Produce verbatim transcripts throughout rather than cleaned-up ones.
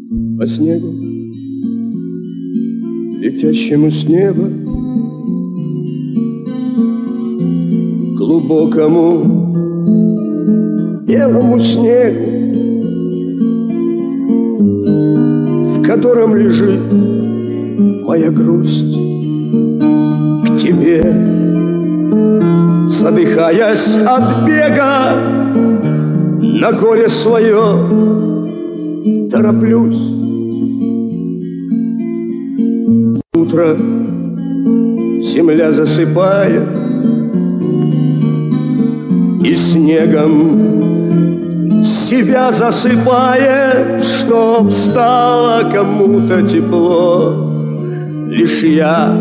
по снегу, летящему с неба, глубокому белому снегу, в котором лежит моя грусть к тебе. Задыхаясь от бега, на горе свое тороплюсь. Утро земля засыпает, и снегом себя засыпает, чтоб стало кому-то тепло. Лишь я,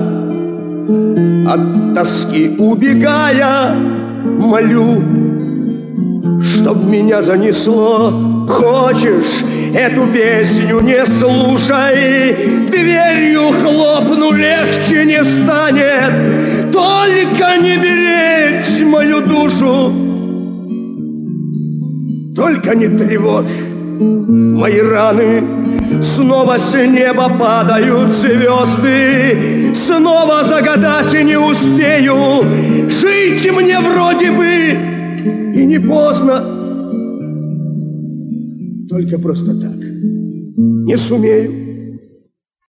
от тоски убегая, молю, чтоб меня занесло. Хочешь, эту песню не слушай, дверью хлопну, легче не станет. Только не беречь мою душу, только не тревожь мои раны. Снова с неба падают звезды, снова загадать не успею. Жить мне вроде бы и не поздно, только просто так не сумею.